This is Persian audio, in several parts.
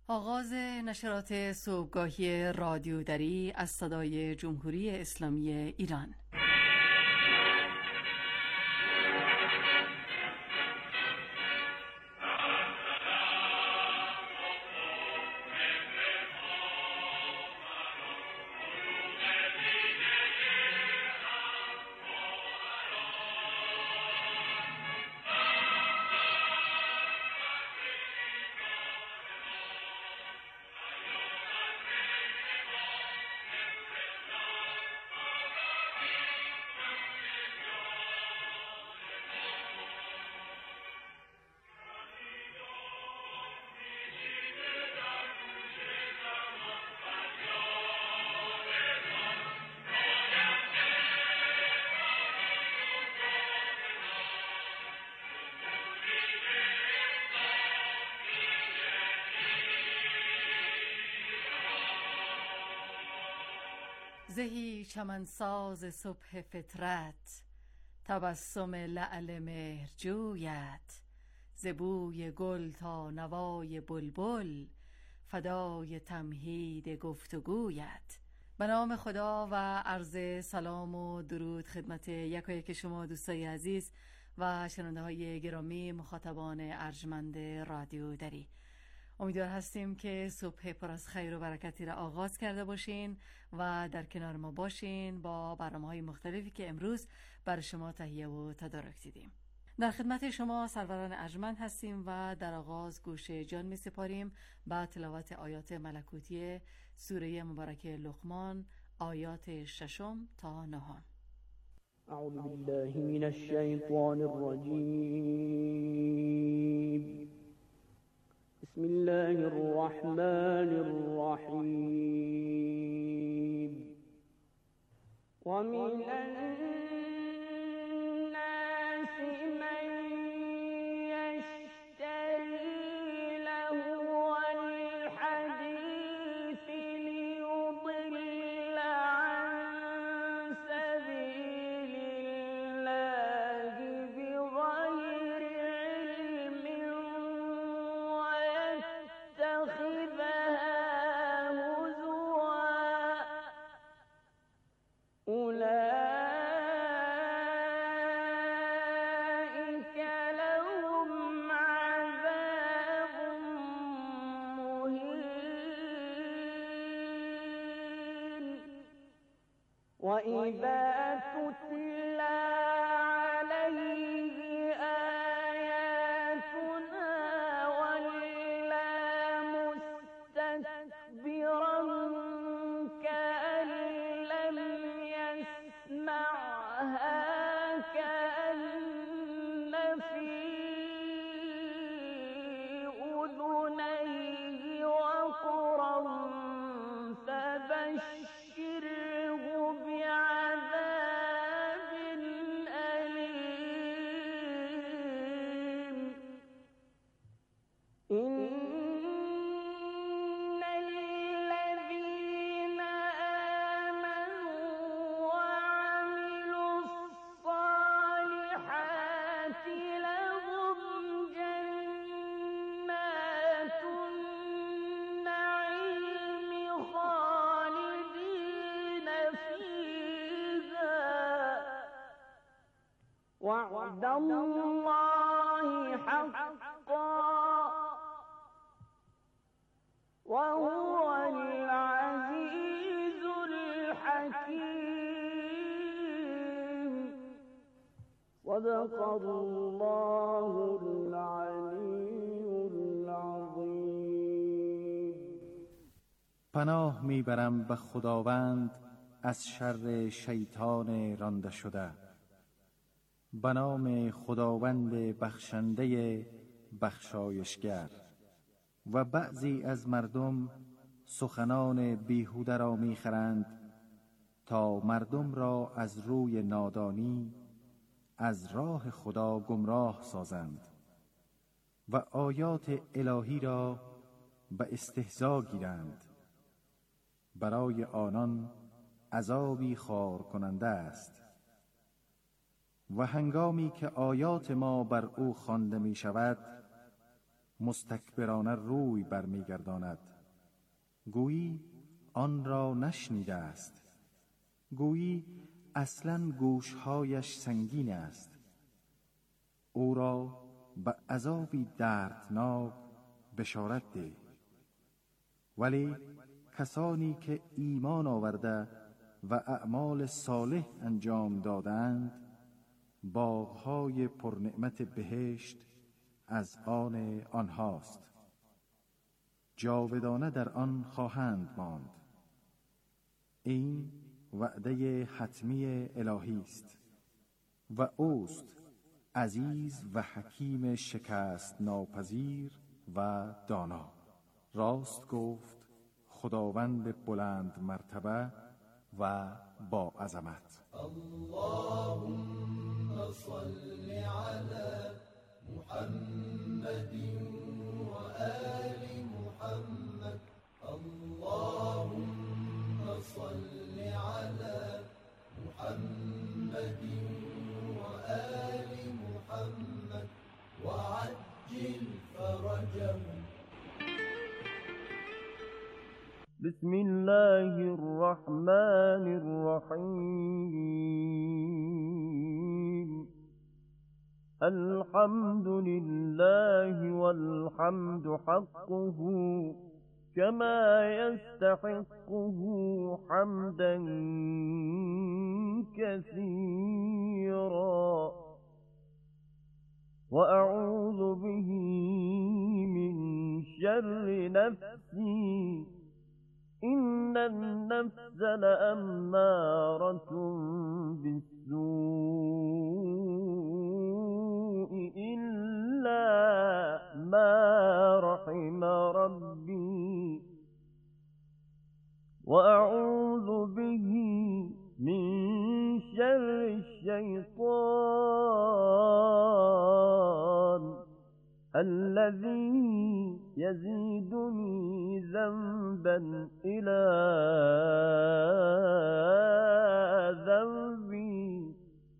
آغاز نشرات صبحگاهی رادیو دری از صدای جمهوری اسلامی ایران. زهی چمنساز صبح فطرت، تبسم لعل مهرجویت، ز بوی گل تا نوای بلبل، فدای تمهید گفتگویت. به نام خدا و عرض سلام و درود خدمت یکایک شما دوستای عزیز و شنونده های گرامی، مخاطبان ارجمند رادیو دری. امیدوار هستیم که صبح پر از خیر و برکتی را آغاز کرده باشین و در کنار ما باشین با برنامه‌های مختلفی که امروز برای شما تهیه و تدارک دیدیم. در خدمت شما سروران ارجمند هستیم و در آغاز گوش جان می سپاریم با تلاوت آیات ملکوتی سوره مبارکه لقمان، آیات 6 تا 9. اعوذ بالله من الشیطان الرجیم. بسم الله الرحمن الرحیم. ومن الناس من يشتري لهو الحديث ليضل عن سبيل الله بغير علم ويتخذها هزوا، أولئك لهم عذاب مهين. وإذا تتلى عليه آياتنا ولى مستكبرا كأن لم يسمعها كأن في أذنيه وقرا فبشره بعذاب أليم. إن الذين آمنوا وعملوا الصالحات لهم جنات النعيم خالدين فيها، وعد الله حقا وهو العزيز الحكيم. صدق الله العلي العظيم. پناه میبرم به خداوند از شر شیطان رانده شده. به نام خداوند بخشنده بخشایشگر. و بعضی از مردم سخنان بیهوده را میخرند تا مردم را از روی نادانی از راه خدا گمراه سازند و آیات الهی را به استهزا گیرند. برای آنان عذابی خار کننده است. و هنگامی که آیات ما بر او خوانده می شود مستکبرانه روی برمیگرداند. گویی آن را نشنیده است، گویی اصلاً گوشهایش سنگین است. او را به عذابی دردناک بشارت ده. ولی کسانی که ایمان آورده و اعمال صالح انجام دادند، باغهای پرنعمت بهشت از آن آنهاست. جاودانه در آن خواهند ماند. این وعده حتمی الهی است و اوست عزیز و حکیم شکست ناپذیر و دانا. راست گفت خداوند بلند مرتبه و با عظمت. اللهم صل على محمد و آل محمد. اللهم صل على محمد و آل محمد وعجل فرجهم. بسم الله الرحمن الرحيم. الحمد لله والحمد حقه كما يستحقه حمدا كثيرا، وأعوذ به من شر نفسي إن النفس لأمارة بالسوء إلا ما رحم ربي، وأعوذ به من شر الشيطان الذي يزيدني ذنبا إلى ذنبي،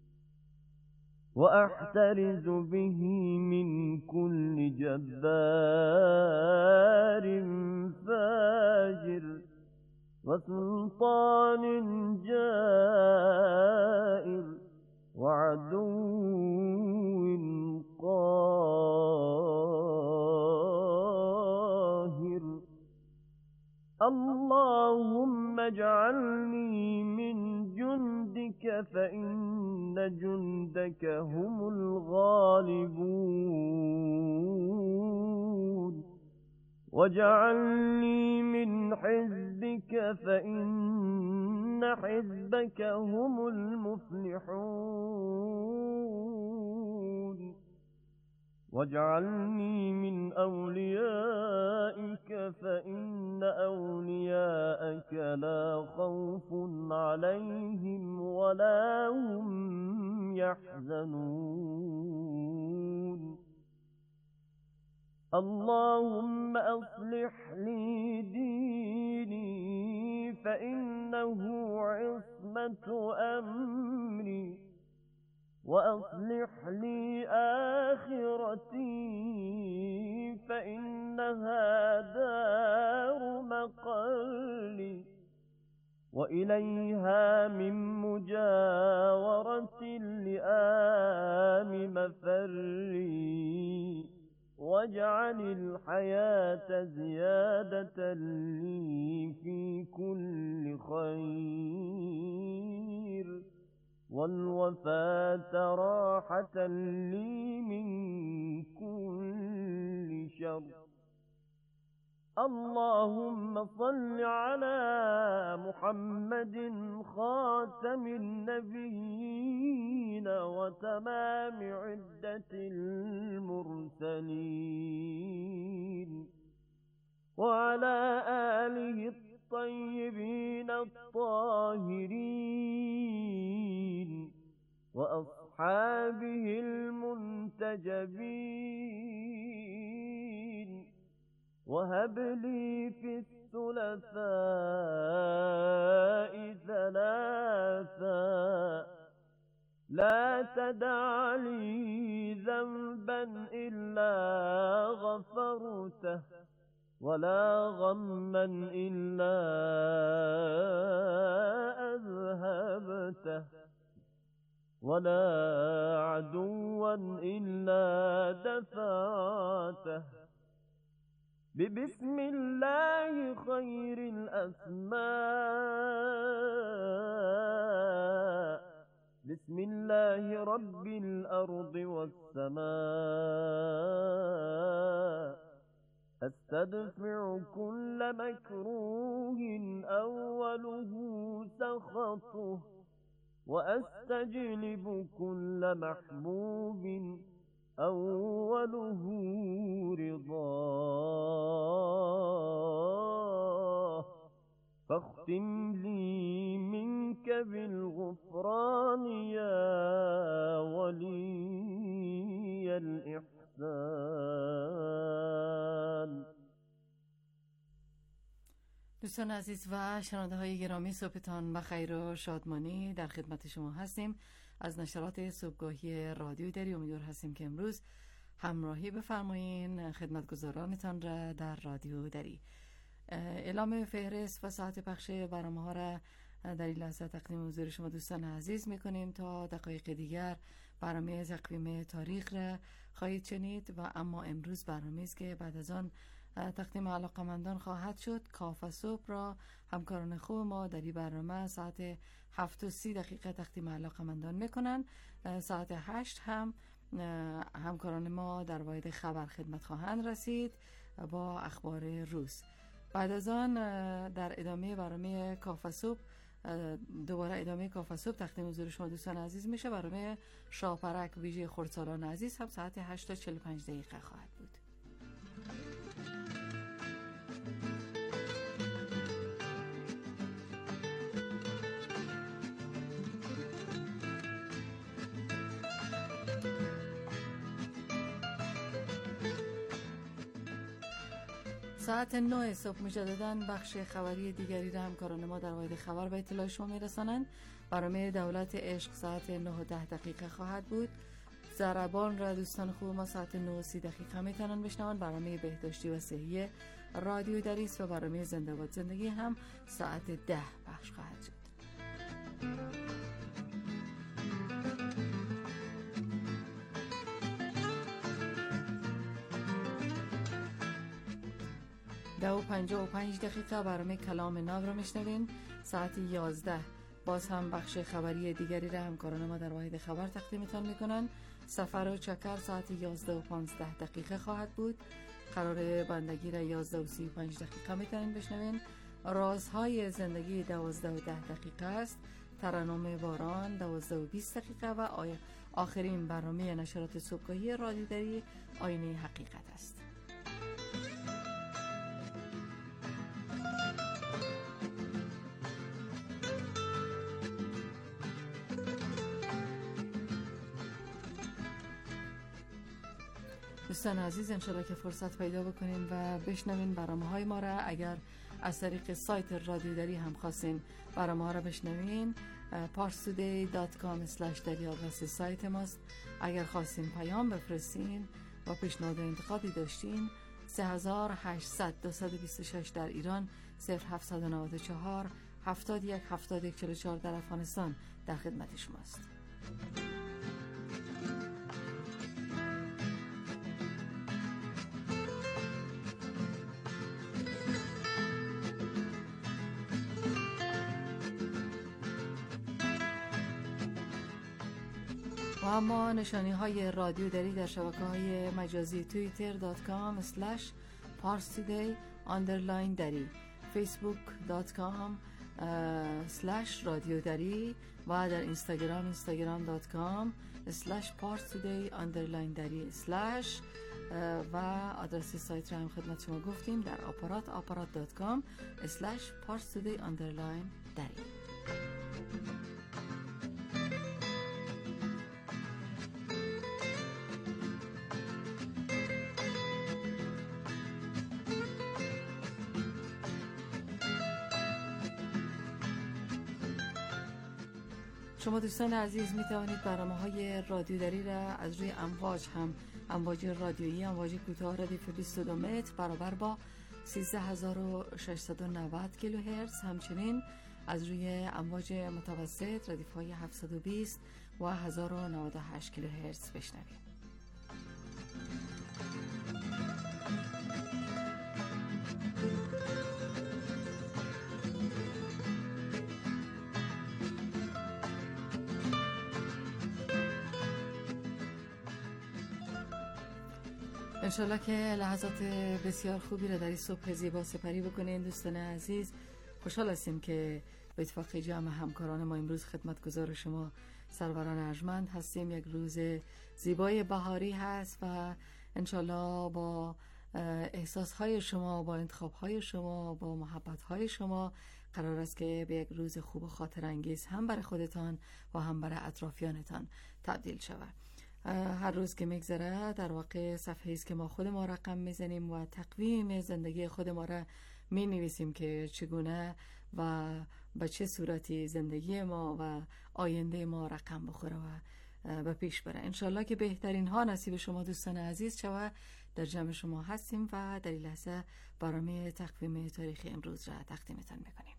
وأحترز به من كل جبار فاجر وسلطان جائر وعدو قاهر. اللهم اجعلني من جندك فإن جندك هم الغالبون، واجعلني من حزبك فإن حزبك هم المفلحون، واجعلني من أوليائك فإن أولياءك لا خوف عليهم ولا هم يحزنون. اللهم أصلح لي ديني فإنه عصمة أمري، وأصلح لي آخرتي فإنها دار مقالي، وإليها من مجاورة لآم مفري، واجعل الحياة زيادة لي في كل خير، والوفاة راحة لي من كل شر. اللهم صل على محمد خاتم النبيين وتمام عدة المرسلين، وعلى آله الطيبين الطاهرين، وأصحابه المنتجبين. وهب لي في الثلثاء ثلاثا، لا تدع لي ذنبا إلا غفرته غفرته ولا غما إلا أذهبته ولا عدوا إلا دفعته ببسم الله خير الأسماء بسم الله رب الأرض والسماء أستدفع كل مكروه أوله سخطه وأستجلب كل محبوب أوله رضاه فاختم لي منك بالغفران يا ولي الإحسان. دوستان عزیز و شنونده های گرامی، صبحتان بخیر و شادمانی. در خدمت شما هستیم از نشرات صبحگاهی رادیو دری. امیدوار هستیم که امروز همراهی بفرمایین خدمتگزارانتان را در رادیو دری. اعلام فهرست و ساعت پخش برنامه‌ها را در این لحظه تقدیم حضور شما دوستان عزیز می‌کنیم. تا دقایق دیگر برنامه تقویم تاریخ را خواهید شنید و اما امروز برنامه‌ای است که بعد از آن تقدیم علاقمندان خواهد شد. کاف صبح را همکاران خوب ما در این برنامه ساعت 7:30 تقدیم علاقمندان میکنن. ساعت 8 هم همکاران ما در واحد خبر خدمت خواهند رسید با اخبار روز. بعد از آن در ادامه برنامه کاف صبح دوباره ادامه کاف صبح تقدیم حضور شما دوستان عزیز میشه. برنامه شاپرک ویژه خردسالان عزیز هم ساعت 8:45 خواهد بود. ساعت 9 صبح مجدداً بخش خبری دیگری را همکاران ما در واحد خبر به اطلاع شما میرسانند. برنامه دولت عشق ساعت 9:10 خواهد بود. ضربان را دوستان خوب ما ساعت 9:30 میتونن بشنوند. برنامه بهداشتی و صحی رادیو دری و برنامه زنده باد زندگی هم ساعت 10 پخش خواهد شد. ده و 55 برنامه کلام ناب را میشنوین. ساعت 11 باز هم بخش خبری دیگری را همکاران ما در واحد خبر تقدیمتان میکنن. سفر و چکر ساعت 11:15 خواهد بود. قرار بندگی را 11:35 میتونین بشنوین. رازهای زندگی 12:10 است. ترنم باران 12:20 و آخرین برنامه نشرات صبحگاهی رادیو دری آینه حقیقت است. دوستان عزیز، انشاءالله که فرصت پیدا بکنین و بشنوین برنامه‌های ما را. اگر از طریق سایت رادیو دری هم خواستین برنامه‌ها را بشنوین، parstoday.com/dari آدرس سایت ماست. اگر خواستین پیام بفرستین و پیشنهاد و انتقادی داشتین 3800-226 در ایران، 0794 71 7144 در افغانستان در خدمت شماست. و اما نشانی های رادیو دری در شبکه های مجازی twitter.com/parstoday_dari، facebook.com/رادیو دری و در اینستاگرام instagram.com/parstoday_dari و آدرس سایت را هم خدمت شما گفتیم در aparat.com/parstoday_dari. شما دوستان عزیز می توانید برنامه‌های رادیوداری را از روی امواج رادیویی، امواج کوتاه رادیو 22 متر برابر با 13690 کیلوهرتز، همچنین از روی امواج متوسط ردیف‌های 720 و 1098 کیلوهرتز بشنوید. انشالله که لحظات بسیار خوبی را در این صبح زیبا سپری بکنین. دوستان عزیز، خوشحال هستیم که به اتفاق جمع همکاران ما امروز خدمتگزار شما سروران ارجمند هستیم. یک روز زیبای بهاری هست و انشالله با احساسهای شما، با انتخابهای شما، با محبتهای شما قرار است که به یک روز خوب و خاطر انگیز هم برای خودتان و هم برای اطرافیانتان تبدیل شود. هر روز که میگذره در واقع صفحه‌ای است که ما خود ما رقم میزنیم و تقویم زندگی خود ما را می نویسیم که چگونه و به چه صورتی زندگی ما و آینده ما رقم بخوره و به پیش بره. انشالله که بهترین ها نصیب شما دوستان عزیز شود. در جمع شما هستیم و در این لحظه برنامه تقویم تاریخی امروز را تقدیمتان میکنیم.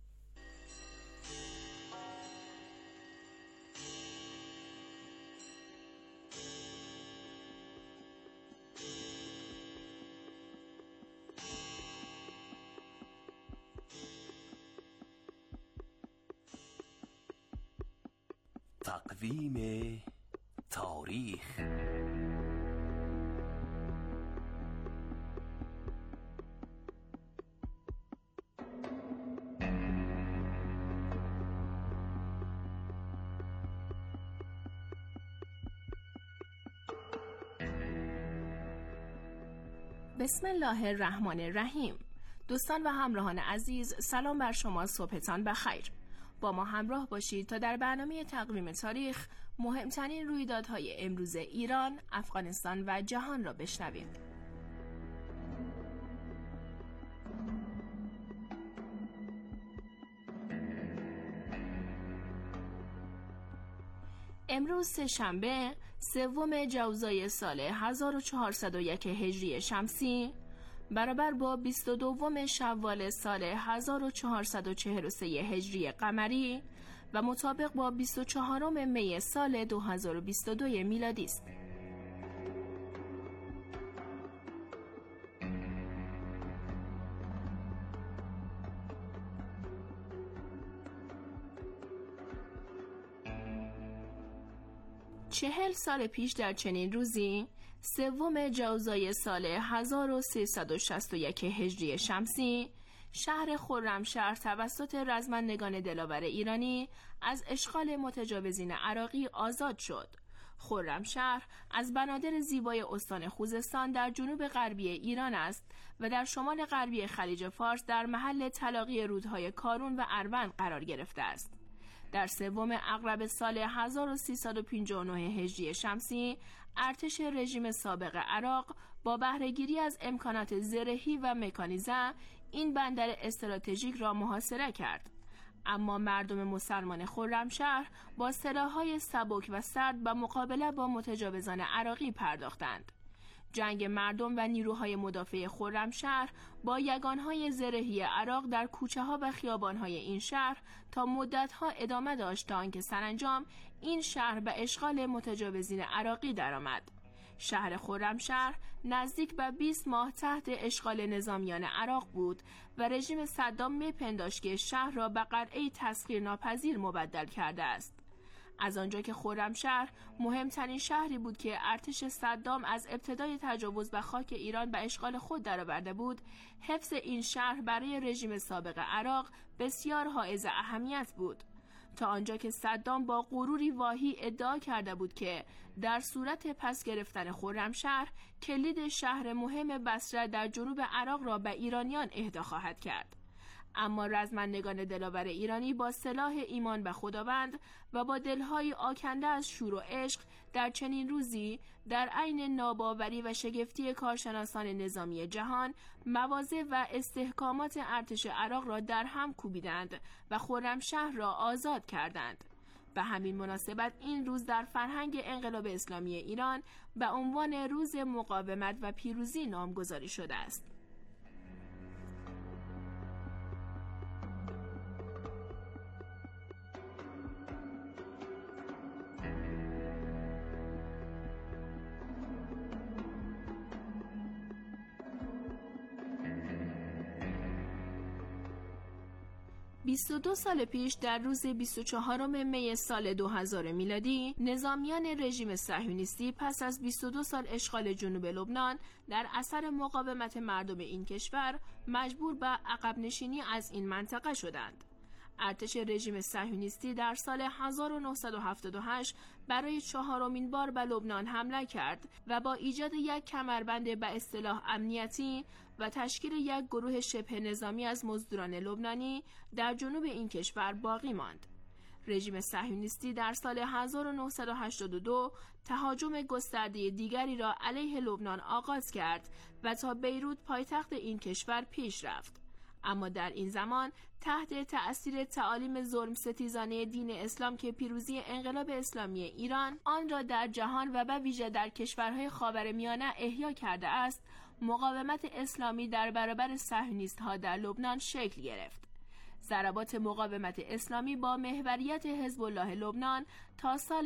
تقویم تاریخ. بسم الله الرحمن الرحیم. دوستان و همراهان عزیز، سلام بر شما، صبحتان بخیر. با ما همراه باشید تا در برنامه تقویم تاریخ مهمترین رویدادهای امروز ایران، افغانستان و جهان را بشنویم. امروز سه‌شنبه 3 جوزای سال 1401 هجری شمسی برابر با 22 شوال سال 1443 هجری قمری و مطابق با 24 می سال 2022 میلادی است. چهل سال پیش در چنین روزی 3 جوزای سال 1361 هجری شمسی شهر خرمشهر توسط رزمندگان دلاور ایرانی از اشغال متجاوزین عراقی آزاد شد. خرمشهر از بنادر زیبای استان خوزستان در جنوب غربی ایران است و در شمال غربی خلیج فارس در محل تلاقی رودهای کارون و اروند قرار گرفته است. در 3 اغرب سال 1359 هجری شمسی ارتش رژیم سابق عراق با بهره‌گیری از امکانات زرهی و مکانیزه این بندر استراتژیک را محاصره کرد. اما مردم مسلمان خرمشهر با سلاح‌های سبک و سرد به مقابله با متجاوزان عراقی پرداختند. جنگ مردم و نیروهای مدافع خرمشهر با یگانهای زرهی عراق در کوچه‌ها و خیابان‌های این شهر تا مدت‌ها ادامه داشت تا آنکه سرانجام این شهر به اشغال متجاوزین عراقی درآمد. شهر خرمشهر نزدیک به 20 ماه تحت اشغال نظامیان عراق بود و رژیم صدام می‌پنداشت که شهر را به قلعه‌ای تسخیرناپذیر مبدل کرده است. از آنجا که خرمشهر مهمترین شهری بود که ارتش صدام از ابتدای تجاوز به خاک ایران به اشغال خود درآورده بود، حفظ این شهر برای رژیم سابق عراق بسیار حائز اهمیت بود، تا آنجا که صدام با غروری واهی ادعا کرده بود که در صورت پس گرفتن خرمشهر کلید شهر مهم بصره در جنوب عراق را به ایرانیان اهدا خواهد کرد. اما رزمندگان دلاور ایرانی با سلاح ایمان به خداوند و با دلهای آکنده از شور و عشق در چنین روزی در عین ناباوری و شگفتی کارشناسان نظامی جهان مواضع و استحکامات ارتش عراق را در هم کوبیدند و خرمشهر را آزاد کردند. به همین مناسبت این روز در فرهنگ انقلاب اسلامی ایران به عنوان روز مقاومت و پیروزی نامگذاری شده است. بیست و دو سال پیش در روز 24 می سال 2000 میلادی نظامیان رژیم صهیونیستی پس از 22 سال اشغال جنوب لبنان در اثر مقاومت مردم این کشور مجبور به عقب نشینی از این منطقه شدند. ارتش رژیم صهیونیستی در سال 1978 برای 4مین بار به لبنان حمله کرد و با ایجاد یک کمربند به اصطلاح امنیتی و تشکیل یک گروه شبه نظامی از مزدوران لبنانی در جنوب این کشور باقی ماند. رژیم صهیونیستی در سال 1982 تهاجم گسترده دیگری را علیه لبنان آغاز کرد و تا بیروت پایتخت این کشور پیش رفت. اما در این زمان تحت تأثیر تعالیم ظلم ستیزانه دین اسلام که پیروزی انقلاب اسلامی ایران آن را در جهان و به ویژه در کشورهای خاورمیانه احیا کرده است، مقاومت اسلامی در برابر صهیونیست‌ها در لبنان شکل گرفت. ضربات مقاومت اسلامی با محوریت حزب الله لبنان تا سال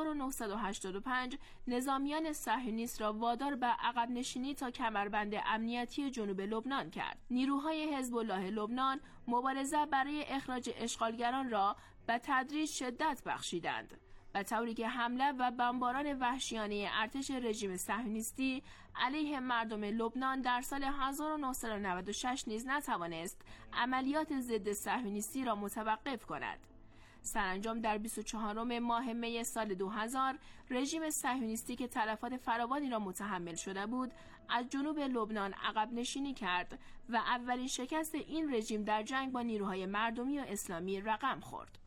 1985 نظامیان صهیونیست را وادار به عقب نشینی تا کمربند امنیتی جنوب لبنان کرد. نیروهای حزب الله لبنان مبارزه برای اخراج اشغالگران را به تدریج شدت بخشیدند، به طوری که حمله و بمباران وحشیانه ارتش رژیم صهیونیستی علیه مردم لبنان در سال 1996 نیز نتوانست عملیات ضد صهیونیستی را متوقف کند. سرانجام در 24 ماه می سال 2000 رژیم صهیونیستی که تلفات فراوانی را متحمل شده بود، از جنوب لبنان عقب نشینی کرد و اولین شکست این رژیم در جنگ با نیروهای مردمی و اسلامی رقم خورد.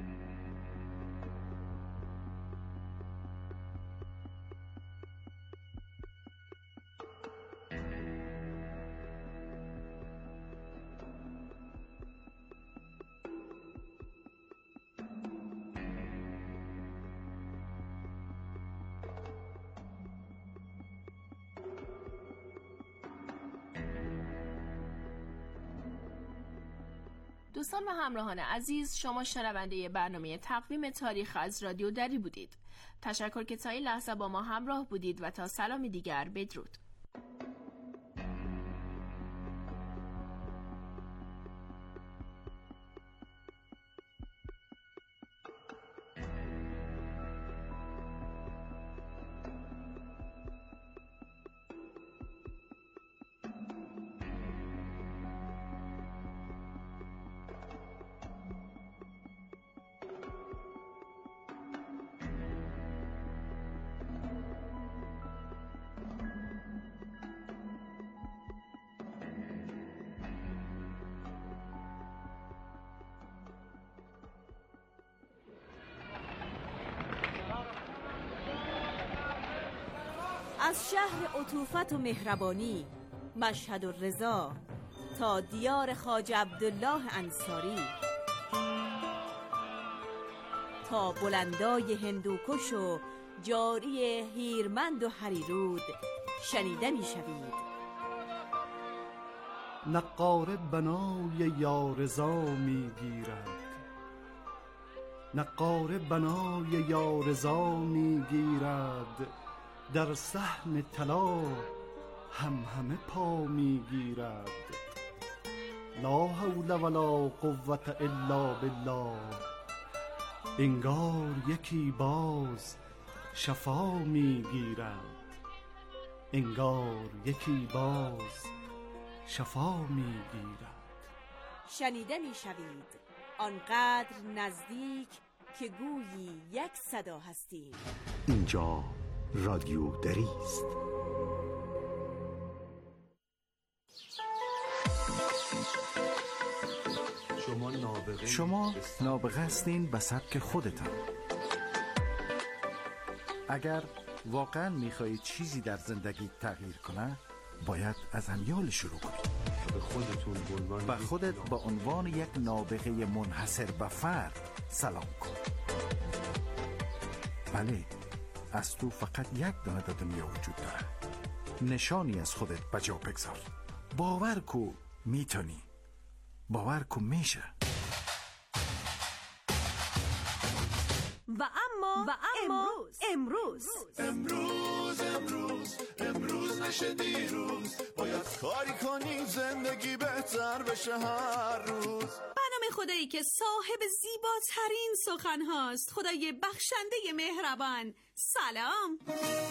دوستان و همراهان عزیز، شما شنونده برنامه تقویم تاریخ از رادیو دری بودید. تشکر که تا این لحظه با ما همراه بودید و تا سلامی دیگر بدرود. از شهر عطوفت و مهربانی مشهد و رضا تا دیار خواجه عبدالله انصاری، تا بلندای هندوکش و جاری هیرمند و هریرود شنیده می شوید. نقاره بنای یارضا می گیرد، نقاره بنای یارضا می گیرد، در صحن طلا همه پا می گیرد. لا حول ولا قوة الا بالله، انگار یکی باز شفا می گیرد، انگار یکی باز شفا می گیرد. شنیده می شوید آنقدر نزدیک که گویی یک صدا هستیم. اینجا رادیو دری است. شما نابغه هستین به سبک خودتان. اگر واقعا میخواهید چیزی در زندگی تغییر کنه، باید از امیال شروع کنید. به خودت با عنوان یک نابغه منحصر به فرد سلام کن. بله، از تو فقط یک دانه در دنیا وجود داره. نشانی از خودت بجا بگذار. باور کو میتونی، باور کو میشه. و اما امروز نشه دیروز، باید کاری کنیم زندگی بهتر بشه هر روز. به نام خدایی که صاحب زیباترین سخن هاست، خدای بخشنده مهربان، سلام.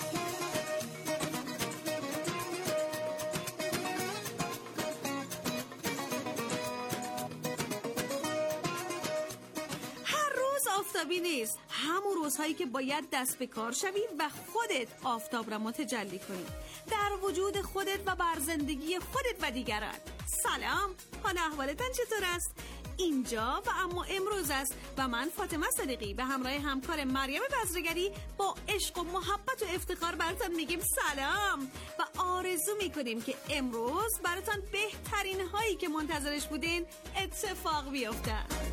آفتابی نیست، همون روزهایی که باید دست به کار شوی و خودت آفتاب را متجلی کنی در وجود خودت و بر زندگی خودت و دیگران. سلام، حال احوالتان چطور است؟ اینجا و اما امروز است و من فاطمه صدیقی به همراه همکار مریم بزرگری با عشق و محبت و افتخار براتون میگیم سلام و آرزو میکنیم که امروز براتون بهترین هایی که منتظرش بودین اتفاق بیفته.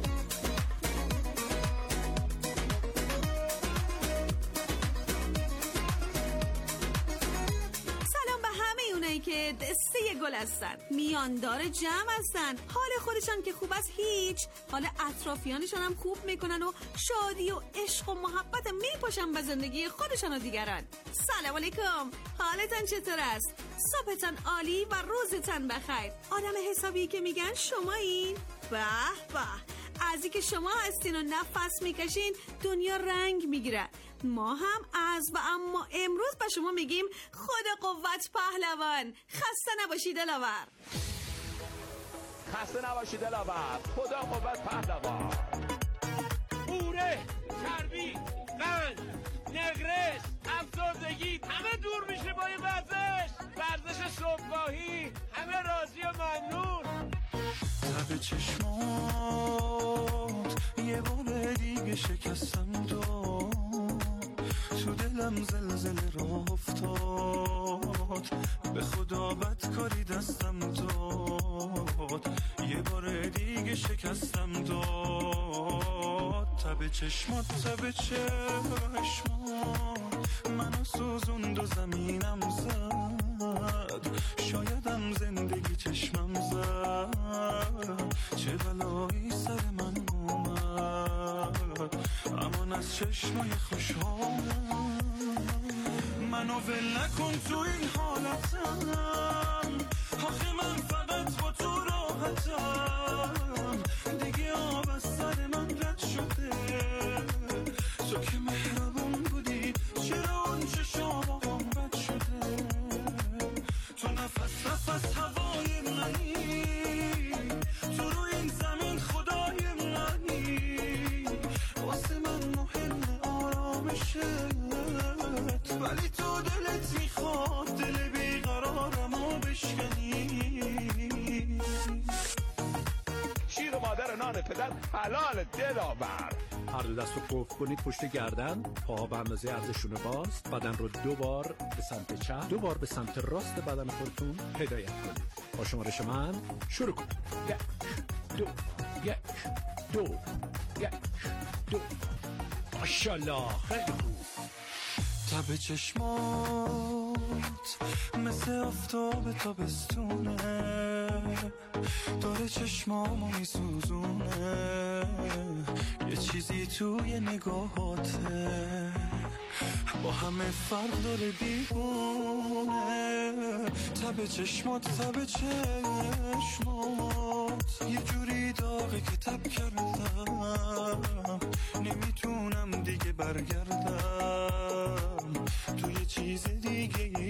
که دسته گل هستن، میاندار جمع هستن، حال خودشان که خوب است هیچ، حال اطرافیانشان هم خوب میکنن و شادی و عشق و محبت میپاشن به زندگی خودشان و دیگران. سلام علیکم، حالتان چطور است؟ صبحتان عالی و روزتان بخیر. آدم حسابی که میگن شمایین؟ به به، از اینکه شما هستین و نفس میکشین دنیا رنگ میگیره. ما هم از و اما امروز به شما میگیم خدا قوت پهلوان. خسته نباشید دلاور. خسته نباشید دلاور. خدا قوت پهلوان. قوره، چربی، قند، نگرش، افسردگی همه دور میشه با این ورزش صبحگاهی. همه راضی و ممنون. لب چشمات یه بار دیگه شکستم تو دلم زلزله را افتاد، به خدا بدکاری دستم داد، یه بار دیگه شکستم داد. تب چشمات منو سوزوند و زمینم زد، شایدم زندگی چشمم زد، چه بلایی سر من اومد، امان از چشمای خوشحالم. منو ول نکن تو این حالتم، آخه من فقط با تو راحتم، دیگه آب از سر من رد شده، تو که مهربون بودی چرا اون چشام بد شده، تو نفس هوای منی، تو رو این زمین خدای منی، واسه من مهم آرامشت، ولی تو دلت میخواد دل بیقرارمو بشکنی. شیر مادر نان پدر حلال دلاور. هر دو دست رو قفل کنید پشت گردن، پاها به اندازه عرضشون باز، بدن رو 2 بار به سمت چپ 2 بار به سمت راست بدن خودتون هدایت کنید. با شمارش من شروع کنید. 1 2 1 2 1 2. ماشاءالله خیلی خوب. تب چشمات مثل آفتاب تابستونه، داره چشمامو میسوزونه، یه چیزی توی نگاهاته با همه فرق داره دیوونه. تب چشمات یه جوری داغه که تب کردم، نمیتونم دیگه برگردم، تو یه چیز دیگه ای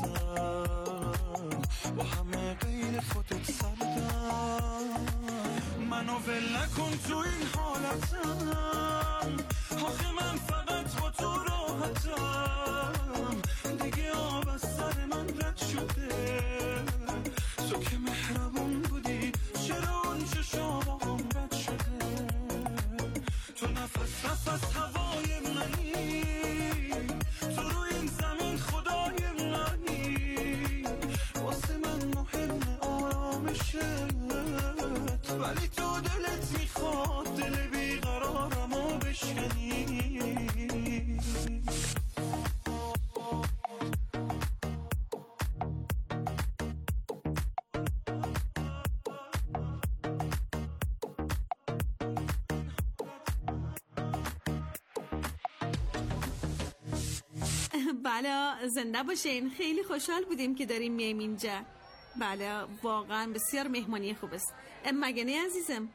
واسم، با همه غیر خودت سردم. منو ول نکن تو این حالتم، آخه من فقط با تو راحتم، دیگه آب از سر من رد شده، تو که مهربون بودی چرا اون چشام بد شده، تو نفس هوای منی، تو رو این زمین خدای منی، واسه من مهم آرامشت، ولی تو دلت میخواد دل بیقرارمو بله زنده باشین. خیلی خوشحال بودیم که داریم میایم اینجا. بله واقعا بسیار مهمانی خوب است. مگه نه عزیزم؟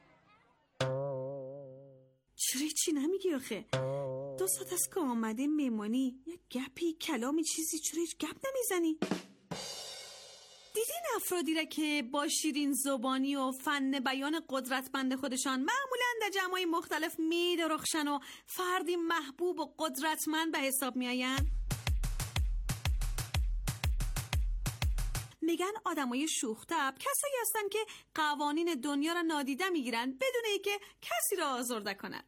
چی نمیگی آخه؟ 2 ساعت از که آمده مهمانی، یک گپی کلامی چیزی، چرا هیچ گپ نمیزنی؟ دیدین افرادی را که با شیرین زبانی و فن بیان قدرتمند خودشان معمولاً در جمع‌های مختلف می‌درخشن و فردی محبوب و قدرتمند به حساب می‌آیند؟ میگن آدمای شوخ‌طبع کسایی هستن که قوانین دنیا را نادیده میگیرن بدون اینکه کسی را آزرده کنن.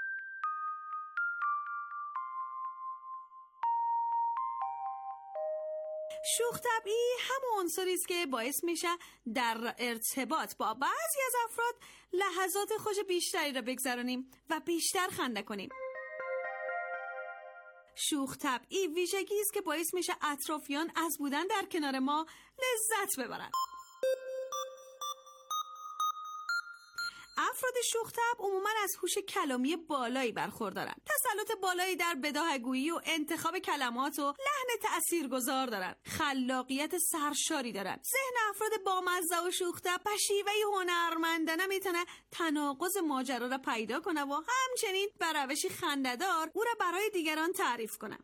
شوخ‌طبعی همون عنصری است که باعث میشه در ارتباط با بعضی از افراد لحظات خوش بیشتری را بگذرانیم و بیشتر خنده کنیم. شوخ‌طبعی ویژگی است که باعث میشه اطرافیان از بودن در کنار ما لذت ببرن. افراد شوخ‌طبع عموماً از هوش کلامی بالایی برخوردارن. تسلط بالایی در بداهه‌گویی و انتخاب کلمات و لحن تاثیرگذار دارن. خلاقیت سرشاری دارن. ذهن افراد بامزه و شوخ‌طبع به شیوهی هنرمندانه میتونه تناقض ماجرا را پیدا کنه و همچنین به روشی خنده‌دار او را برای دیگران تعریف کنه.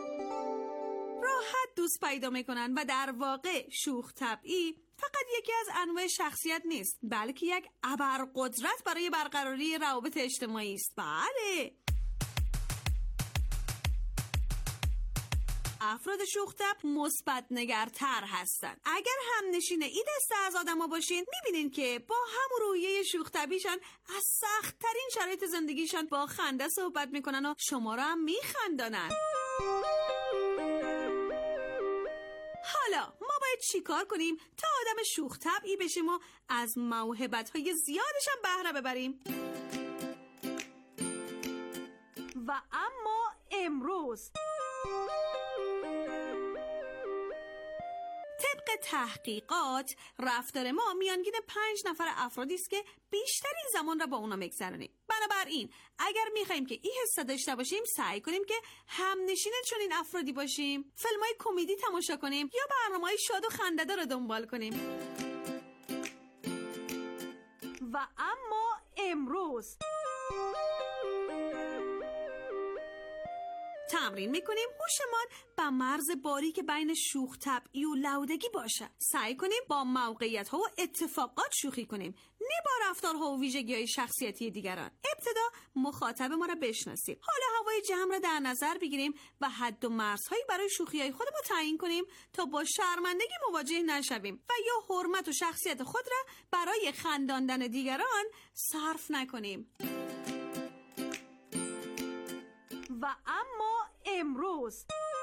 راحت دوست پیدا میکنن و در واقع شوخ‌طبعی فقط یکی از انواع شخصیت نیست، بلکه یک ابرقدرت برای برقراری روابط اجتماعی است. بله، افراد شوخ‌طبع مثبت نگرتر هستند. اگر هم نشین این دسته از آدما باشین، میبینین که با هم رویه شوخ‌طبعیشان از سخت‌ترین شرایط زندگیشان با خنده صحبت میکنن و شما را هم میخندانن. حالا ما باید چی کار کنیم تا آدم شوخ‌طبعی بشیم و از موهبت‌های زیادش هم بهره ببریم؟ و اما امروز طبق تحقیقات رفتار ما میانگین 5 نفر افرادی است که بیشترین زمان را با اونا میگذرونیم. بنابراین اگر میخوایم که این حس داشته باشیم، سعی کنیم که همنشین چنین افرادی باشیم، فیلم‌های کمدی تماشا کنیم یا برنامه‌های شاد و خنده‌دار را دنبال کنیم. و اما امروز تمرین میکنیم هوشمان به مرز باریک بین شوخ‌طبعی و لودگی باشه. سعی کنیم با موقعیت‌ها و اتفاقات شوخی کنیم، نه با رفتارها و ویژگی‌های شخصیتی دیگران. ابتدا مخاطب ما را بشناسیم، حال هوای جمع را در نظر بگیریم و حد و مرزهایی برای شوخی‌های خودمون تعیین کنیم تا با شرمندگی مواجه نشویم و یا حرمت و شخصیت خود را برای خنداندن دیگران صرف نکنیم. و اما امروز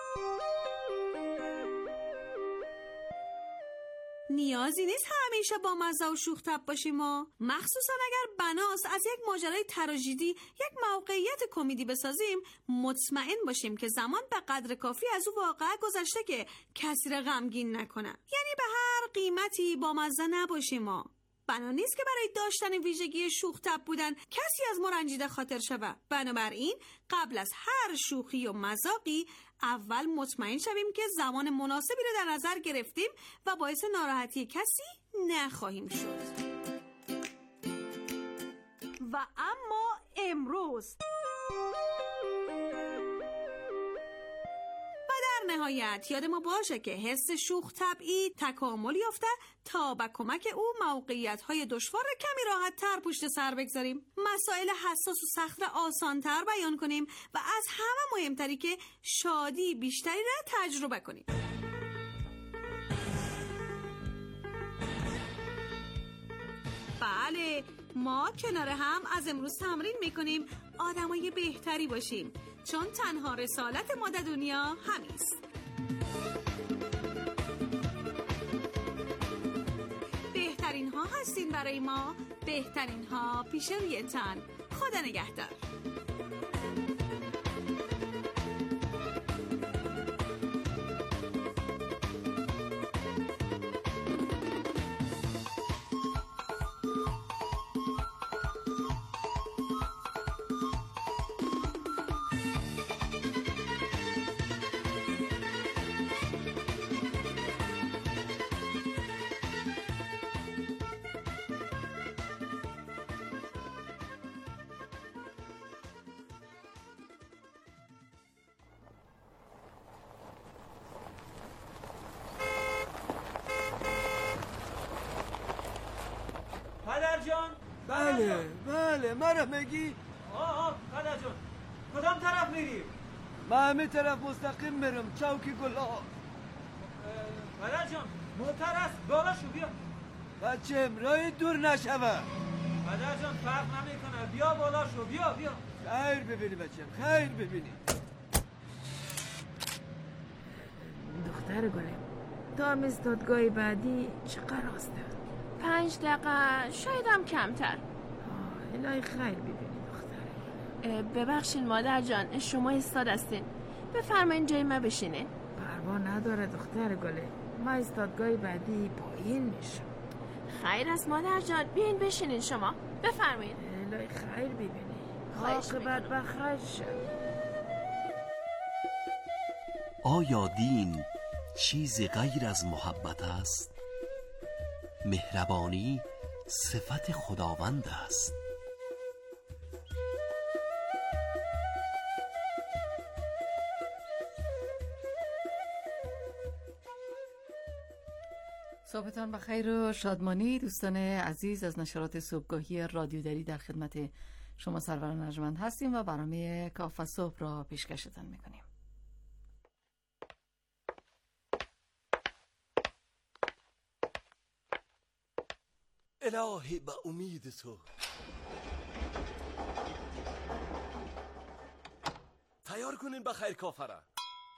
نیازی نیست همیشه با مزه و شوخ‌طبع باشیم و مخصوصا اگر بناست از یک ماجرای تراژدی یک موقعیت کمدی بسازیم، مطمئن باشیم که زمان به قدر کافی از او واقعا گذشته که کسی را غمگین نکنه. یعنی به هر قیمتی با مزه نباشیم و بنا نیست که برای داشتن ویژگی شوخ‌طبع بودن کسی از ما رنجیده خاطر شود. بنابراین قبل از هر شوخی و مذاقی اول مطمئن شویم که زمان مناسبی را در نظر گرفتیم و باعث ناراحتی کسی نخواهیم شد. و اما امروز نهایت یاد ما باشه که حس شوخ‌طبعی تکامل یافته تا با کمک او موقعیت‌های دشوار را کمی راحت‌تر پشت سر بگذاریم، مسائل حساس و سخت را آسان‌تر بیان کنیم و از همه مهمتری که شادی بیشتری را تجربه کنیم. بله، ما کنار هم از امروز تمرین میکنیم آدمای بهتری باشیم، چون تنها رسالت ما در دنیا همیست. بهترین ها هستین برای ما، بهترین ها پیش رویتان. خدا نگهدار. جان؟ بله مرا میگی؟ پدر جان کدام طرف میری؟ من همه طرف مستقیم میرم چوکی گلاب. پدر جان موتر است بالا شو بیا. بچم راه دور نشوه. پدر جان فرق نمیکنه بیا بالا شو بیا. خیر ببینی بچم خیر ببینی. دختر گلم تا هم استادگاه بعدی چقدر راسته؟ 5 دقیقه شاید هم کمتر. الهی خیر ببینی دختر. ببخشین مادر جان شما استاد هستین بفرمایین جای من بشینین. پروا نداره دختر گله ما استادگاه بعدی پایین میشم. خیر است مادر جان بیاین بشینین شما بفرمایین. الهی خیر ببینی عاقبت بخیر شد. آیا دین چیزی غیر از محبت است؟ مهربانی صفت خداوند است. صبحتان بخیر و شادمانی دوستان عزیز. از نشرات صبحگاهی رادیو دری در خدمت شما سروران ارجمند هستیم و برنامه کافه صبح را پیشکشتان میکنیم. الهی به امید تو تیار کنین بخیر کافه را.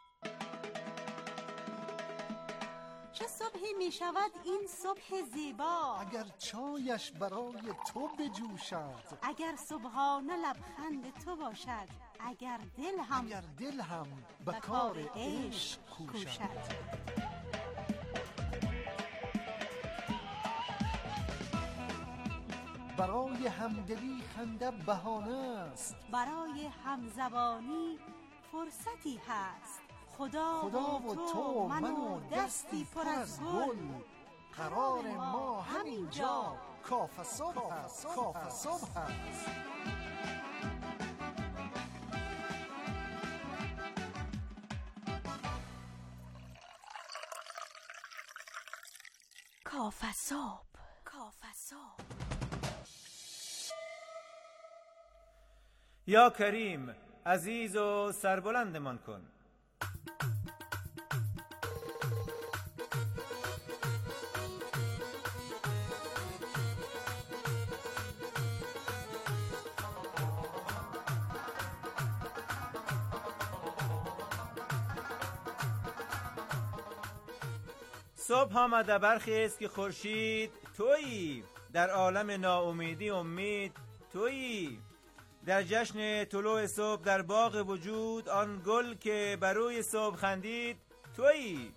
چه صبحی می شود این صبح زیبا، اگر چایش برای تو بجوشد، اگر صبحانه لبخند تو باشد، اگر دل هم به کار عشق کوشد. برای همدلی خنده بهانه است، برای همزبانی فرصتی هست. خدا و تو من و دستی پر از گل، قرار ما همین جا کافه صبح است. کافه صبح. یا کریم عزیز و سربلندمان کن. صبح آمده برخیز که خورشید تویی، در عالم ناامیدی امید تویی، در جشن طلوع صبح در باغ وجود آن گل که بروی صبح خندید تویی.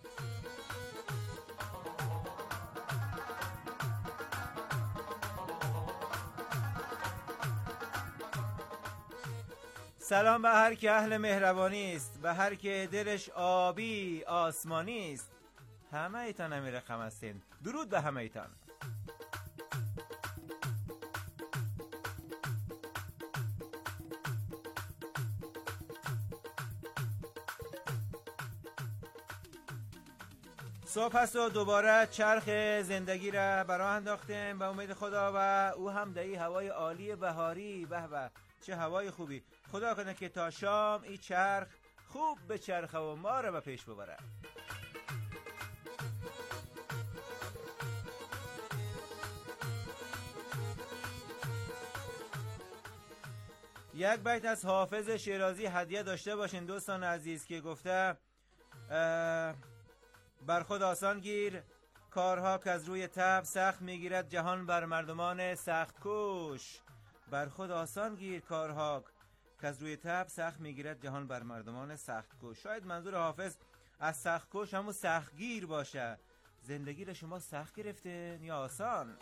سلام به هر که اهل مهربانی است، به هر که دلش آبی آسمانی است. همه ایتان امیر رقم هستین. درود به همه ایتان. صبح است و دوباره چرخ زندگی را براه انداختیم به امید خدا و او هم دهی هوای عالی بهاری. به به چه هوای خوبی. خدا کنه که تا شام این چرخ خوب به چرخه و ما را به پیش ببره. یک بیت از حافظ شیرازی هدیه داشته باشین دوستان عزیز که گفته بر خود آسان گیر کارها که از روی تب سخت میگیرد جهان بر مردمان سخت کوش. بر خود آسان گیر کارها که از روی تب سخت میگیرد جهان بر مردمان سخت کوش. شاید منظور حافظ از سخت کوش همون سخت گیر باشه. زندگی را شما سخت گرفته یا آسان؟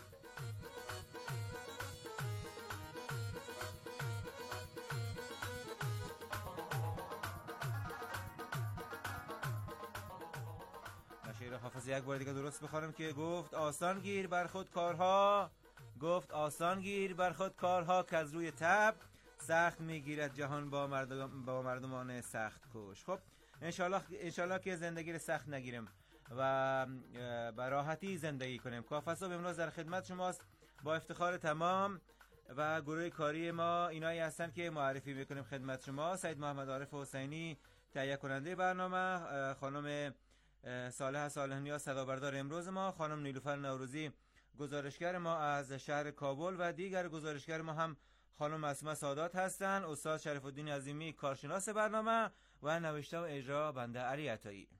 شعر حافظ یک بار دیگه درست بخوانم که گفت آسان گیر بر خود کارها، گفت آسان گیر بر خود کارها که از روی تب سخت میگیرد جهان با مردمان سخت کوش. خب انشالله که زندگی رو سخت نگیریم و به راحتی زندگی کنیم. کافه صبح امروز در خدمت شماست با افتخار تمام و گروه کاری ما اینایی هستن که معرفی میکنیم خدمت شما. سید محمد عارف حسینی تهیه کننده برنامه، خانم صالح صالح‌نیاز صدابردار امروز ما، خانم نیلوفر نوروزی گزارشگر ما از شهر کابل و دیگر گزارشگر ما هم خانم معصومه سادات هستند. استاد شریف الدین عظیمی کارشناس برنامه و نوشته و اجرا بنده علی عطایی.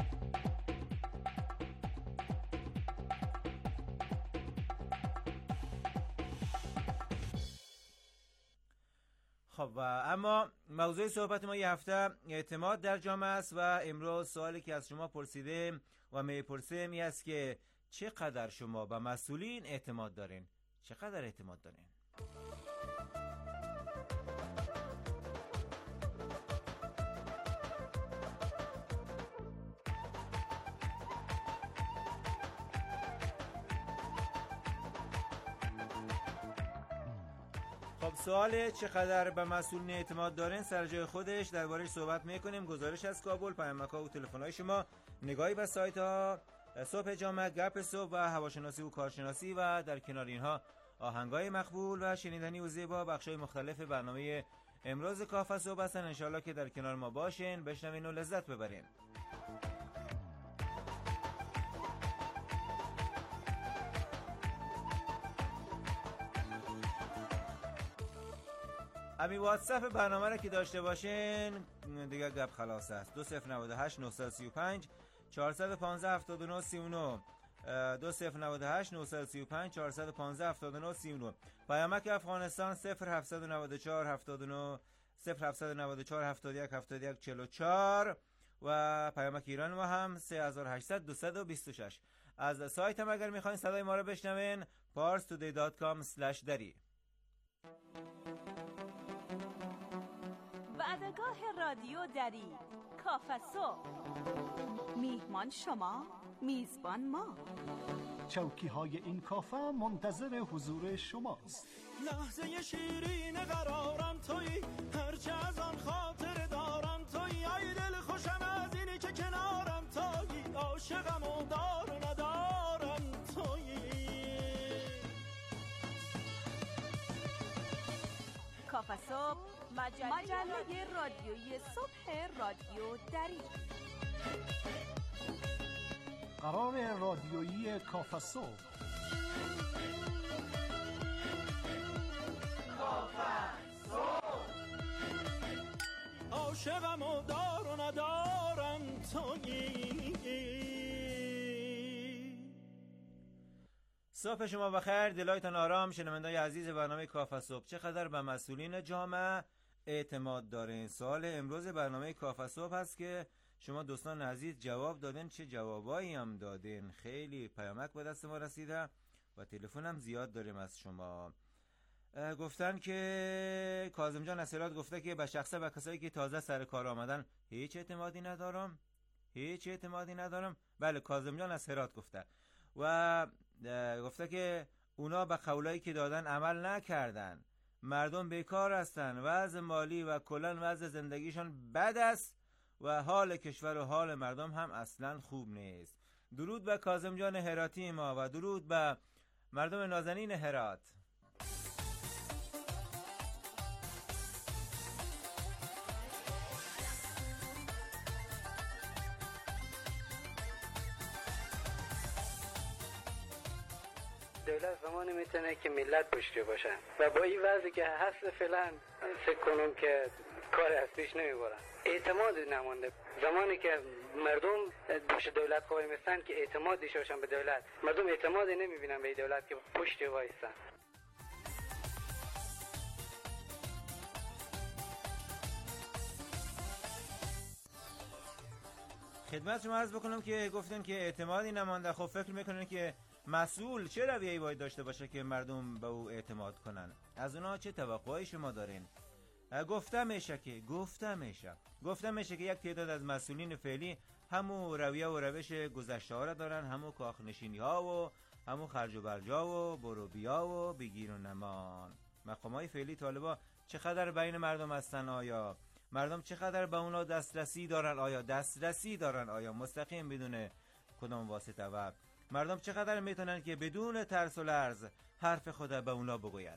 خب اما موضوع صحبت ما یه هفته اعتماد در جامعه است و امروز سوالی که از شما پرسیده و میپرسیم این است که چقدر شما به مسئولین اعتماد دارین؟ چقدر اعتماد دارین؟ خب سوال چقدر به مسئولین اعتماد دارین سر جای خودش، درباره‌اش صحبت میکنیم. گزارش از کابل، پیامک‌ها و تلفن‌های شما، نگاهی به سایت‌ها، صبح جامعه، گپ صبح و هواشناسی و کارشناسی و در کنار اینها آهنگای مقبول و شنیدنی و زیبا بخشای مختلف برنامه امروز کافه صبح هستن. انشالله که در کنار ما باشین، بشنوین و لذت ببرین. امی واتساپ برنامه را که داشته باشین دیگه گپ خلاص است. 2098 935 415 79 39 2098 935 415 79 39. پیامک افغانستان 0794 79 0794 71 71 44 و پیامک ایران ما هم 3800 226. از سایت هم اگر میخواین صدای ما رو بشنوین parstoday.com/dari. وعدگاه رادیو دری، کافه صبح. میهمان شما، میزبان ما. چوکی های این کافه منتظر حضور شماست. لحظه شیرین قرارم تویی، هرچه از آن خاطر دارم تویی، ای دل خوشم از اینی که کنارم تویی، عاشقم و دار و ندارم تویی. کافه صبح، مجله رادیویی صبح رادیو دری. قرار رادیویی کافه صبح. کافه صبح. عاشقم و دار و ندارم تویی. صبح شما بخیر، دلایتان آرام. شنوندگان عزیز برنامه کافه صبح، چقدر به مسئولین جامعه اعتماد دارین؟ سوال امروز برنامه کافه صبح هست که شما دوستان عزیز جواب دادین. چه جوابایی هم دادین؟ خیلی پیامک به دست ما رسیده و تلفن هم زیاد داریم از شما. گفتن که کاظم جان از هرات گفته که به شخصه به کسایی که تازه سر کار آمدن هیچ اعتمادی ندارم. هیچ اعتمادی ندارم. بله، کاظم جان از هرات گفته و گفته که اونا به قولایی که دادن عمل نکردن، مردم بیکار هستن، وضع مالی و کلن وضع زندگیشون بد است و حال کشور و حال مردم هم اصلا خوب نیست. درود به کاظم جان هراتی ما و درود به مردم نازنین هرات. دولت زمانی میتونه که ملت پشتی باشن و با این وضعی که هست فعلا فکر کنم که کار از پیش نمیبرن. اعتماد نمانده. زمانی که مردم پشت دولت قوی میستن که اعتماد داشتن به دولت، مردم اعتمادی نمیبینن به دولت که پشتی وایستن. خدمت شما عرض بکنم که گفتن که اعتمادی نمانده. خب فکر میکنن که مسئول چه رویه‌ای باید داشته باشه که مردم به او اعتماد کنن؟ از اونا چه توقعی شما دارین؟ گفته میشه که یک تعداد از مسئولین فعلی همو رویه و روش گذشته ها را دارن، همو کاخنشینی ها و همو خرج و برجا و برو بیا و بگیر و نمان. مقامای فعلی طالبا چقدر بین مردم هستن؟ آیا مردم چقدر به اونا دسترسی دارن؟ آیا مستقیم بدون کدام واسطه؟ و مردم چقدر میتونن که بدون ترس و لرز حرف خدا به اونا بگوین.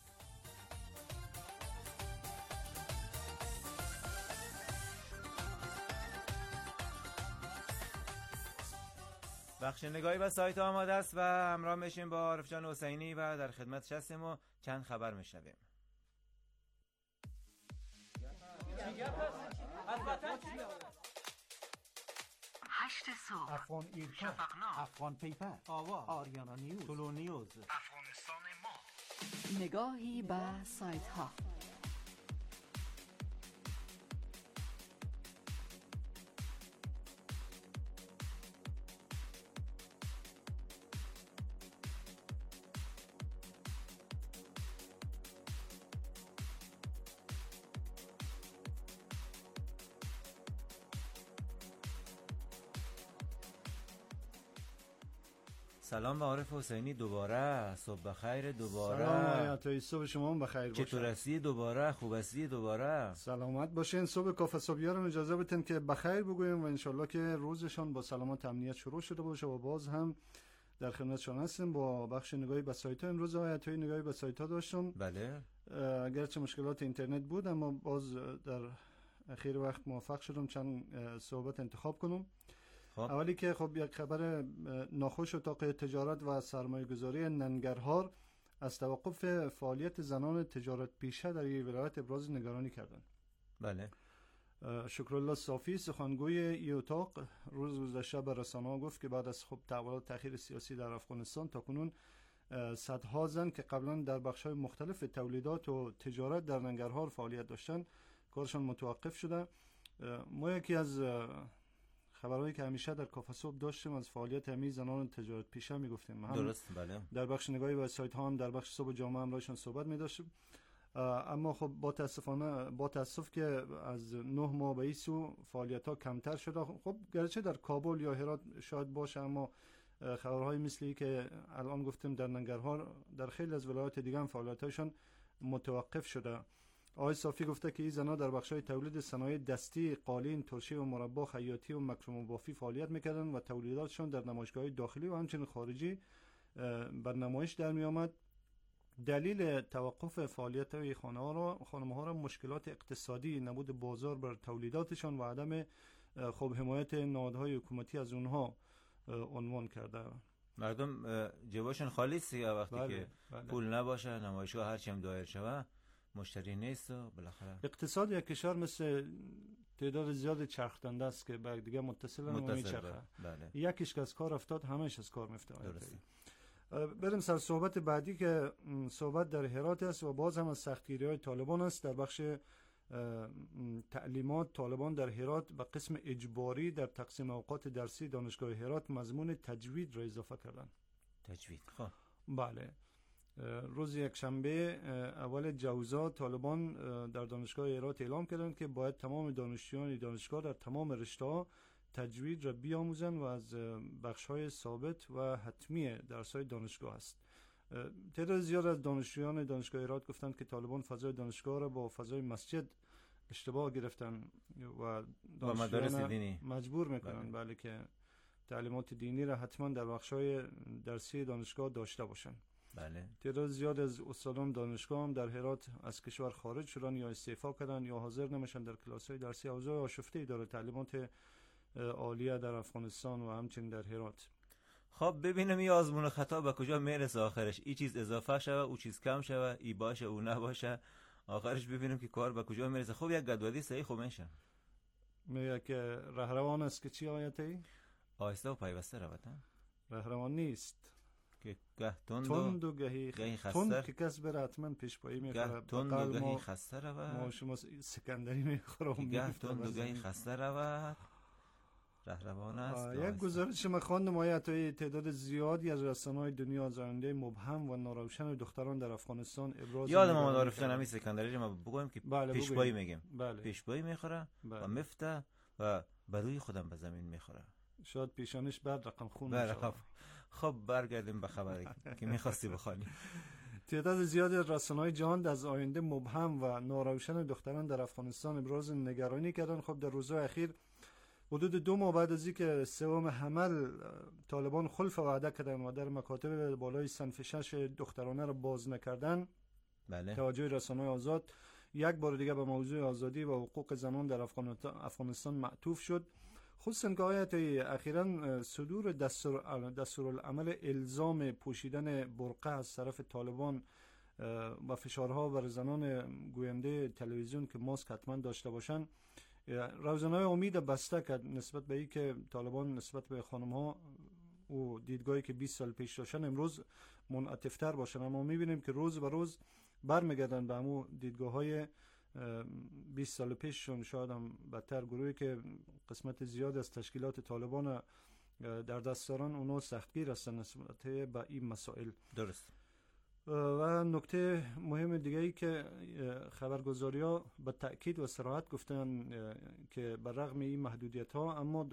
بخش نگاهی به سایت آماده است و همراه میشیم با عارف جان حسینی و در خدمت هستیم و چند خبر میشنویم. 8 صبح افغان ایرکا، افغان پیپر، آوا، آریانا نیوز، طلو نیوز، افغانستان ما. نگاهی به سایت ها. سلام به عارف حسینی دوباره. صبح بخیر دوباره. سلام آیتایی، صبح شما هم بخیر باشه. چطور هستی دوباره؟ خوب هستی دوباره؟ سلامت باشین. صبح کافه صبحی‌ها رو اجازه بدین که بخیر بگویم و انشالله که روزشان با سلامت امنیت شروع شده باشه و باز هم در خدمتشان هستیم با بخش نگاهی به سایت‌ها. امروز آیتایی نگاهی به سایت‌ها داشتم. بله. اگرچه مشکلات اینترنت بود اما باز در اخیر وقت موفق شدم چند صحبت انتخاب کنم. اولی که خب یک خبر ناخوش اتاق تجارت و سرمایه‌گذاری ننگرهار از توقف فعالیت زنان تجارت پیشه در این ولایت ابراز نگرانی کردند. بله. شکرالله صافی سخنگوی این اتاق روز گذشته به رسانه‌ها گفت که بعد از خب تحولات تأخیر سیاسی در افغانستان تاکنون صدها زن که قبلا در بخش‌های مختلف تولیدات و تجارت در ننگرهار فعالیت داشتند کارشان متوقف شده. ما یکی از خبرهایی که همیشه در کافه صبح داشتیم از فعالیت همین زنان تجارت پیشه میگفتیم. درست. بله. در بخش نگاهی به سایت ها هم در بخش صبح جامعه هم رایشان صحبت می‌داشتیم. اما خب با تاسف که از 9 ماه به این سو فعالیت ها کمتر شده. خب گرچه در کابل یا هرات شاید باشه اما خبرهای مثلی که الان گفتیم در ننگرهار در خیلی از ولایات دیگه هم فعالیت‌هاشون متوقف شده. آقای صافی گفته که این زنها در بخش‌های تولید صنایع دستی، قالین، ترشی و مربا، خیاطی و مکرم بافی فعالیت می‌کردند و تولیداتشون در نمایشگاه‌های داخلی و همچنین خارجی بر نمایش در می‌آمد. دلیل توقف فعالیت این خانم‌ها را مشکلات اقتصادی، نبود بازار بر تولیداتشان و عدم خب حمایت نهادهای حکومتی از اونها عنوان کرده. مردم جیبشون خالی است وقتی که پول نباشه، نمایشگاه هرچی هم دایر شود مشتری نیست و بالاخره اقتصاد یک کشور مثل تعداد زیاد چرخدنده است که به دیگه متصل میچرخه. بله. یکیش که از کار افتاد همه‌اش از کار میفته. بریم سر صحبت بعدی که صحبت در هرات است و باز هم از سختگیری‌های طالبان است. در بخش تعلیمات طالبان در هرات به قسم اجباری در تقسیم اوقات درسی دانشگاه هرات مضمون تجوید را اضافه کردند. تجوید. خب بله. روز یک شنبه اول جوزا طالبان در دانشگاه هرات اعلام کردند که باید تمام دانشجویان دانشگاه در تمام رشته‌ها تجوید را بیاموزند و از بخش‌های ثابت و حتمی درس‌های دانشگاه است. تعداد زیاد از دانشجویان دانشگاه هرات گفتند که طالبان فضای دانشگاه را با فضای مسجد اشتباه گرفتن و مدارس دینی مجبور میکنن بله که تعلیمات دینی را حتما در بخش‌های درسی دانشگاه داشته باشند. بله. تعداد زیاد از استادان دانشگاه هم در هرات از کشور خارج شدن یا استعفا کردن یا حاضر نمیشن در کلاس‌های درسی. اوضاع آشفته‌ای داره تعلیمات عالیه در افغانستان و همچنین در هرات. خب ببینم این آزمون خطا به کجا میرسه آخرش. این چیز اضافه شوه، او چیز کم شوه، ای باشه او نباشه، آخرش ببینیم که کار به کجا میرسه. خب یک گدودی صحیح خوب میشه. میگه که رهروان است که چی آیتی؟ آیسته و پیوسته روتن. رهروان نیست که گه تند و گهی خسته. تند که کس بره حتما پیشپایی میکنه. گه تند و گهی خسته رود. ما شما سکندری میخورم. گه تند و گهی خسته رود. رهروان است. یک گزارش ما خواندم آیتای تعداد زیادی از رسانه‌های دنیا از آینده مبهم و ناروشن دختران در افغانستان ابراز یادم اومد عارفجان همین سکندری ما بگویم که پیشبایی میگیم. بله. پیشبایی میخوره و مفته و بروی خودم به زمین میخوره. شاید پیشانش بعد رقم خون بشه. خب برگردیم به خبری که میخواستی بخوانی. تعداد زیادی از رسانه‌های جهان از آینده مبهم و ناروشن دختران در افغانستان ابراز نگرانی کردن. خب در روزهای اخیر حدود 2 ماه بعد از اینکه سوم حمل طالبان خلف وعده کردن و در مکاتب بالای صنف 6 دخترانه را باز نکردن، بله. توجه رسانه‌های آزاد یک بار دیگه به موضوع آزادی و حقوق زنان در افغانستان معطوف شد. خصوصا که آیت اخیراً صدور دستورالعمل الزام پوشیدن برقع از طرف طالبان و فشارها بر زنان گوینده تلویزیون که ماسک حتما داشته باشن، روزنای امید بسته کرد نسبت به این که طالبان نسبت به خانم‌ها و دیدگاهی که 20 سال پیش داشتن امروز منعطف‌تر باشن. اما می‌بینیم که روز به روز برمیگردن به همون دیدگاه‌های 20 سال پیششون، شاید هم بدتر. گروهی که قسمت زیاد از تشکیلات طالبان در دست دارن اونا سختگیر هستن نسبت به این مسائل. درست. و نکته مهم دیگه ای که خبرگزاری‌ها به تأکید و صراحت گفتن که بر رغم این محدودیت‌ها اما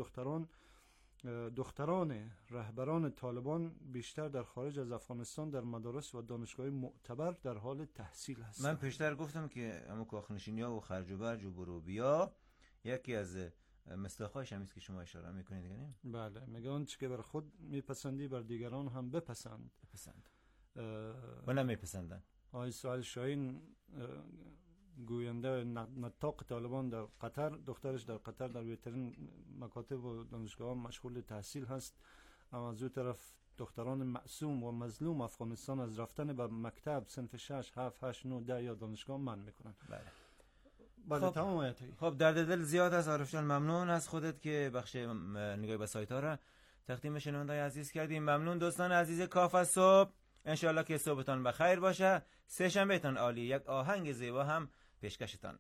دختران رهبران طالبان بیشتر در خارج از افغانستان در مدارس و دانشگاه معتبر در حال تحصیل هستند. من پیشتر گفتم که همون کاخنشینی‌ها و خرج و برج و برو بیا یکی از مصداق‌هاش همیست که شما اشاره می‌کنید دیگه نه؟ بله، میگن چه که بر خود میپسندی بر دیگران هم بپسند. و نمیپسندن. آقای سهیل شاهین گوینده نطاق طالبان در قطر، دخترش در قطر در بهترین مکاتب و دانشگاه مشغول تحصیل هست، اما از اون طرف دختران معصوم و مظلوم افغانستان از رفتن به مکتب صنف 6 7 8 9 10 یا دانشگاه منع میکنن. بله تمام آیتایی. خب درد دل زیاد از عارف جان، ممنون از خودت که بخش نگاهی به سایت ها را تقدیم شنوندگان عزیز کردیم. ممنون دوستان عزیز کاف از صبح، انشالله که صبحتان بخیر باشه، سه شنبهتان عالی. یک آهنگ زیبا هم پیشکشتان.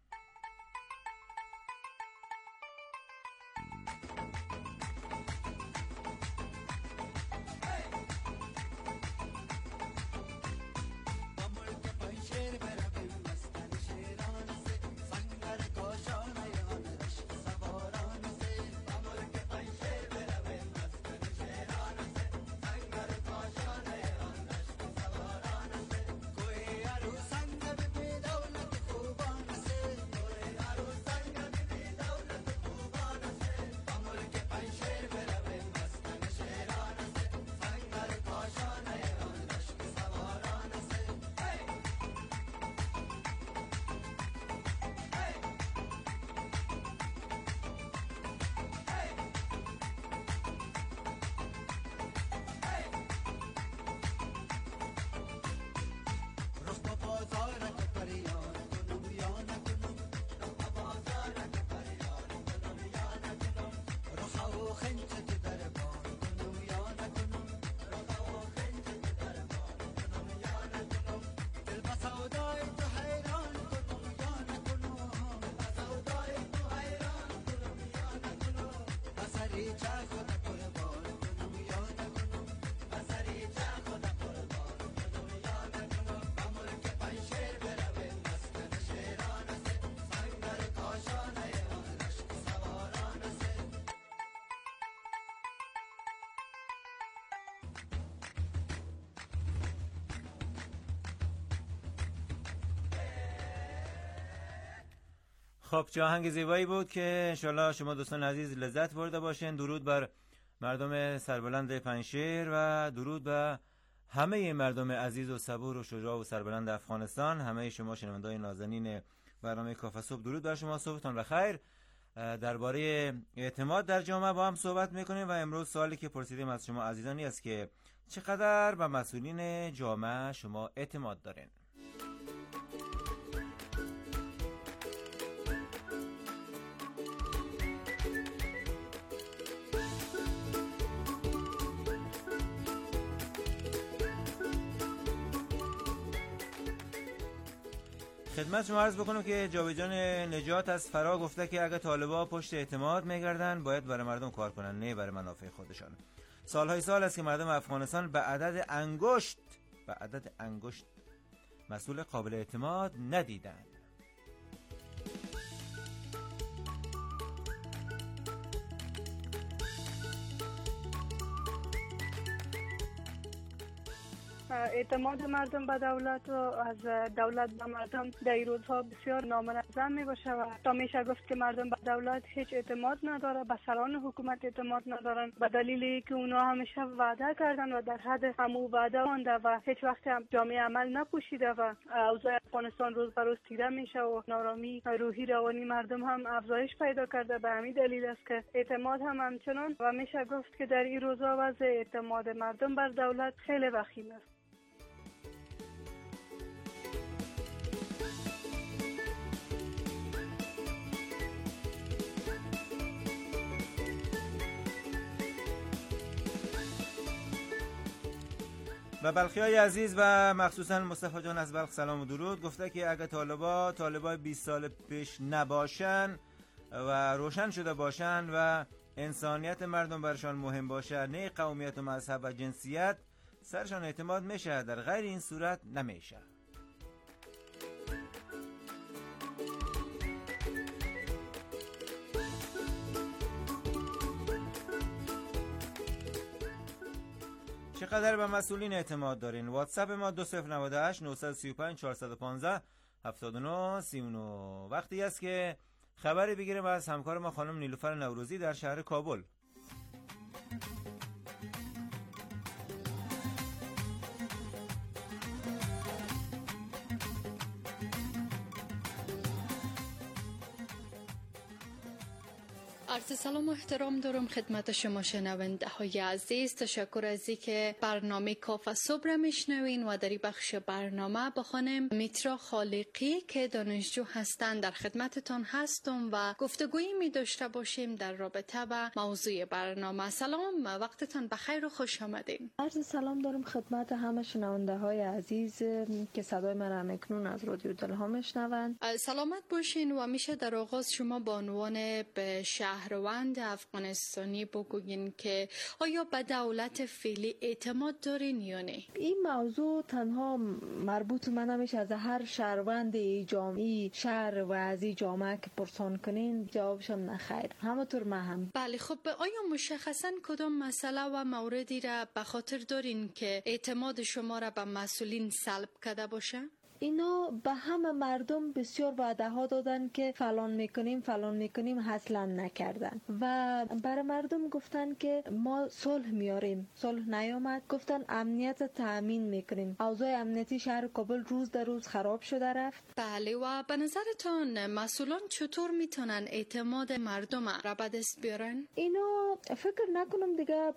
خب چه آهنگ زیبایی بود که انشالله شما دوستان عزیز لذت برده باشین. درود بر مردم سربلند پنجشیر و درود به همه مردم عزیز و صبور و شجاع و سربلند افغانستان. همه شما شنوندگان نازنین برنامه کاف صبح، درود بر شما، صبحتان بخیر. درباره اعتماد در جامعه با هم صحبت میکنیم و امروز سوالی که پرسیدیم از شما عزیزانی است که چقدر به مسئولین جامعه شما اعتماد دارین؟ خدمت شما عرض بکنم که جاوید جان نجات از فرا گفته که اگه طالبا پشت اعتماد میگردن باید برای مردم کار کنن، نه برای منافع خودشان. سالهای سال است که مردم افغانستان به عدد انگشت مسئول قابل اعتماد ندیدن. اعتماد مردم به دولت و از دولت به مردم در این روزها بسیار نامنظم می باشه و تا میشه گفت که مردم به دولت هیچ اعتماد نداره، به سران حکومت اعتماد ندارن به دلیلی که اونا همیشه وعده کردن و در حد همو وعده مانده و هیچ وقت هم جامعه عمل نپوشیده و اوضاع افغانستان روز به روز تیره میشه و نارامی روحی روانی مردم هم افزایش پیدا کرده. به همین دلیل است که اعتماد هم همچنان و میشه گفت که در این روزها وضع اعتماد مردم بر دولت خیلی وخیم است. و بلخیای عزیز و مخصوصا مصطفی جان از بلخ سلام و درود. گفته که اگه طالبای 20 سال پیش نباشن و روشن شده باشن و انسانیت مردم برشان مهم باشه، نه قومیت و مذهب و جنسیت، سرشان اعتماد میشه. در غیر این صورت نمیشه. چقدر به مسئولین اعتماد دارین؟ واتساپ ما 2098 935 415 79 39. وقتی است که خبری بگیریم از همکار ما خانم نیلوفر نوروزی در شهر کابل. عرض سلام و احترام دارم خدمت شما شنونده های عزیز. تشکر از اینکه برنامه کافه صبح را میشنوین و در این بخش برنامه با خانم میترا خالقی که دانشجو هستند در خدمتتان هستم و گفتگویی می داشته باشیم در رابطه با موضوع برنامه. سلام، وقتتان بخیر و خوش آمدین. عرض سلام دارم خدمت همه شنونده های عزیز که صدای من اکنون از رادیو دلها میشنوند. سلامت باشین و میشه در آغاز شما با عنوان به شهروند افغانستانی بگوین که آیا به دولت فعلی اعتماد دارین یا نه؟ این موضوع تنها مربوط من نمیشه از هر شهروند جامعه شهر و از این جامعه که پرسان کنین جوابشم نخیر. همونطور من هم. بله، خب آیا مشخصا کدام مسئله و موردی را به خاطر دارین که اعتماد شما را به مسئولین سلب کرده باشه؟ اینا به همه مردم بسیار وعده ها دادن که فلان میکنیم اصلا نکردن و برای مردم گفتن که ما صلح میاریم، صلح نیامد. گفتن امنیت تامین میکنیم. اوضاع امنیتی شهر کابل روز در روز خراب شده رفت. بله، و به نظرتان مسئولان چطور میتونن اعتماد مردم را به دست بیارن؟ اینا فکر نکنم دیگه